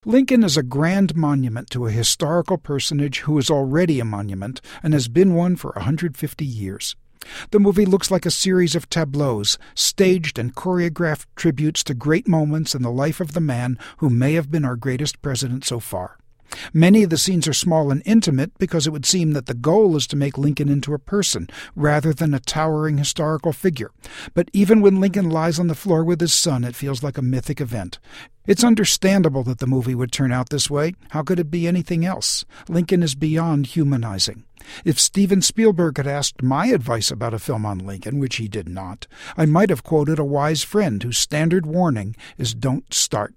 Lincoln is a grand monument to a historical personage who is already a monument and has been one for 150 years. The movie looks like a series of tableaus, staged and choreographed tributes to great moments in the life of the man who may have been our greatest president so far. Many of the scenes are small and intimate because it would seem that the goal is to make Lincoln into a person rather than a towering historical figure. But even when Lincoln lies on the floor with his son, it feels like a mythic event. It's understandable that the movie would turn out this way. How could it be anything else? Lincoln is beyond humanizing. If Steven Spielberg had asked my advice about a film on Lincoln, which he did not, I might have quoted a wise friend whose standard warning is "Don't start."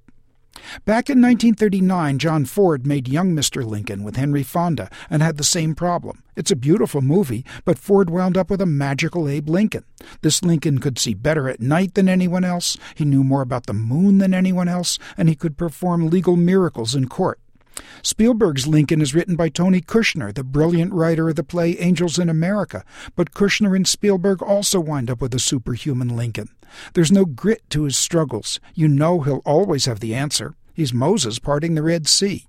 Back in 1939, John Ford made Young Mr. Lincoln with Henry Fonda and had the same problem. It's a beautiful movie, but Ford wound up with a magical Abe Lincoln. This Lincoln could see better at night than anyone else, he knew more about the moon than anyone else, and he could perform legal miracles in court. Spielberg's Lincoln is written by Tony Kushner, the brilliant writer of the play Angels in America, but Kushner and Spielberg also wind up with a superhuman Lincoln. There's no grit to his struggles. You know he'll always have the answer. He's Moses parting the Red Sea.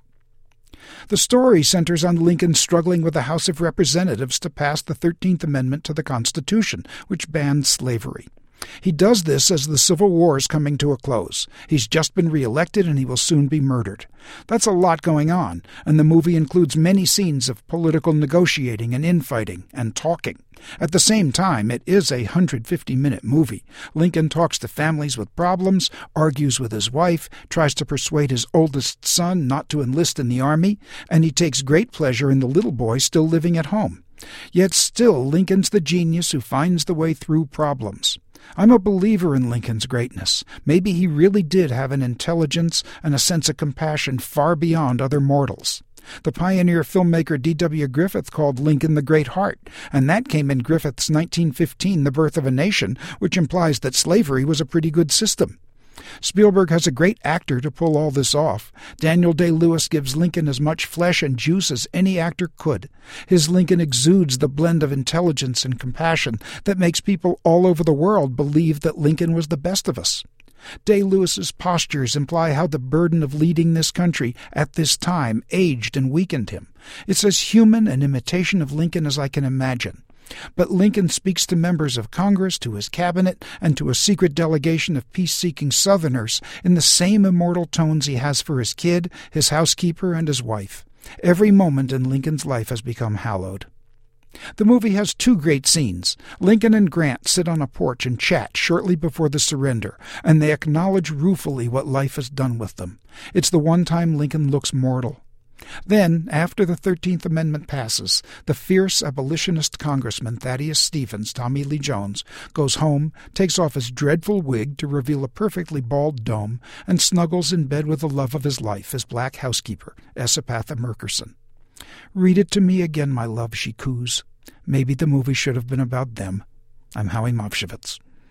The story centers on Lincoln struggling with the House of Representatives to pass the 13th Amendment to the Constitution, which banned slavery. He does this as the Civil War is coming to a close. He's just been reelected and he will soon be murdered. That's a lot going on, and the movie includes many scenes of political negotiating and infighting and talking. At the same time, it is a 150-minute movie. Lincoln talks to families with problems, argues with his wife, tries to persuade his oldest son not to enlist in the army, and he takes great pleasure in the little boy still living at home. Yet still, Lincoln's the genius who finds the way through problems. I'm a believer in Lincoln's greatness. Maybe he really did have an intelligence and a sense of compassion far beyond other mortals. The pioneer filmmaker D.W. Griffith called Lincoln the Great Heart, and that came in Griffith's 1915 The Birth of a Nation, which implies that slavery was a pretty good system. Spielberg has a great actor to pull all this off. Daniel Day-Lewis gives Lincoln as much flesh and juice as any actor could. His Lincoln exudes the blend of intelligence and compassion that makes people all over the world believe that Lincoln was the best of us. Day-Lewis's postures imply how the burden of leading this country at this time aged and weakened him. It's as human an imitation of Lincoln as I can imagine. But Lincoln speaks to members of Congress, to his cabinet, and to a secret delegation of peace-seeking Southerners in the same immortal tones he has for his kid, his housekeeper, and his wife. Every moment in Lincoln's life has become hallowed. The movie has two great scenes. Lincoln and Grant sit on a porch and chat shortly before the surrender, and they acknowledge ruefully what life has done with them. It's the one time Lincoln looks mortal. Then, after the 13th Amendment passes, the fierce abolitionist Congressman Thaddeus Stevens, Tommy Lee Jones, goes home, takes off his dreadful wig to reveal a perfectly bald dome, and snuggles in bed with the love of his life, his black housekeeper, Esapatha Murkerson. "Read it to me again, my love," she coos. Maybe the movie should have been about them. I'm Howie Mopshevitz.